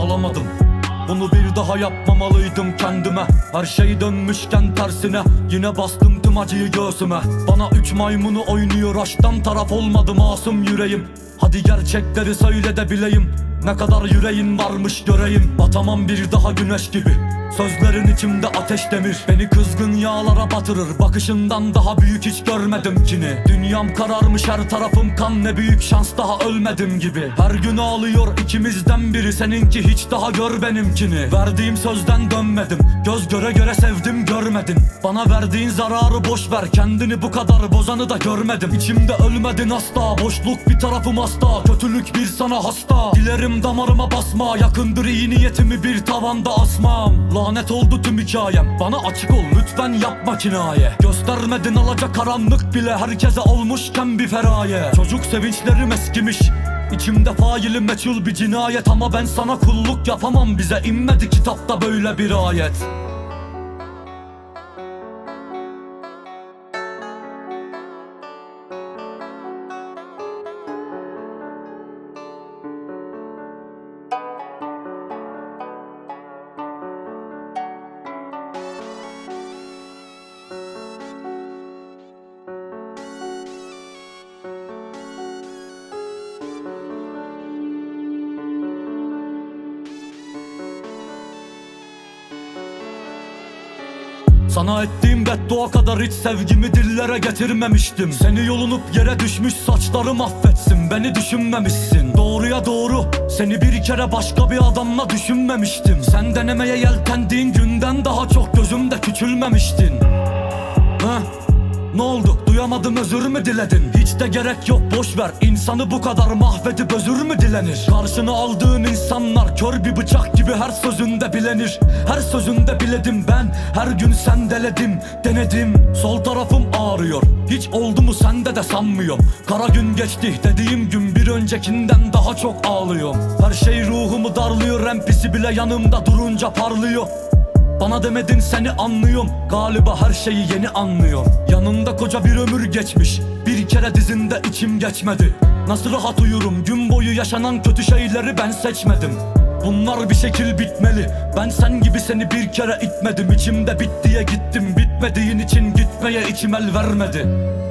alamadım. Bunu bir daha yapmamalıydım kendime. Her şey dönmüşken tersine yine bastım tüm acıyı göğsüme. Bana 3 maymunu oynuyor, aşktan taraf olmadı masum yüreğim. Hadi gerçekleri söyle de bileyim, ne kadar yüreğin varmış göreyim. Batamam bir daha güneş gibi, sözlerin içimde ateş demir. Beni kızgın yağlara batırır, bakışından daha büyük hiç görmedim kini. Dünyam kararmış, her tarafım kan, ne büyük şans daha ölmedim gibi. Her gün ağlıyor ikimizden biri, seninki hiç daha gör benimkini. Verdiğim sözden dönmedim, göz göre göre sevdim görmedin. Bana verdiğin zararı boş ver, kendini bu kadar bozanı da görmedim. İçimde ölmedin asla, boşluk bir tarafım hasta. Kötülük bir sana hasta, dilerim damarıma basma. Yakındır iyi niyetimi bir tavanda asmam. Lanet oldu tüm hikayem, bana açık ol lütfen yapma kinaye. Göstermedin alacak karanlık bile, herkese olmuşken bir feraye. Çocuk sevinçlerim eskimiş, İçimde faili meçhul bir cinayet. Ama ben sana kulluk yapamam, bize inmedi kitapta böyle bir ayet. Sana ettiğim beddua kadar hiç sevgimi dillere getirmemiştim. Seni yolunup yere düşmüş saçlarım affetsin, beni düşünmemişsin. Doğruya doğru, seni bir kere başka bir adamla düşünmemiştim. Sen denemeye yeltendiğin günden daha çok gözümde küçülmemiştin. Ne oldu? Duyamadım, özür mü diledin? Hiç de gerek yok, boş ver. İnsanı bu kadar mahvedip özür mü dilenir? Karşına aldığın insanlar kör bir bıçak gibi, her sözünde bilenir. Her sözünde biledim ben, her gün sendeledim, denedim. Sol tarafım ağrıyor, hiç oldu mu sende de sanmıyorum. Kara gün geçti dediğim gün bir öncekinden daha çok ağlıyorum. Her şey ruhumu darlıyor, empisi bile yanımda durunca parlıyor. Bana demedin seni anlıyorum, galiba her şeyi yeni anlıyorum. Yanında koca bir ömür geçmiş, bir kere dizinde içim geçmedi. Nasıl rahat uyurum, gün boyu yaşanan kötü şeyleri ben seçmedim. Bunlar bir şekil bitmeli, ben sen gibi seni bir kere itmedim. İçimde bit diye gittim, bitmediğin için gitmeye içim el vermedi.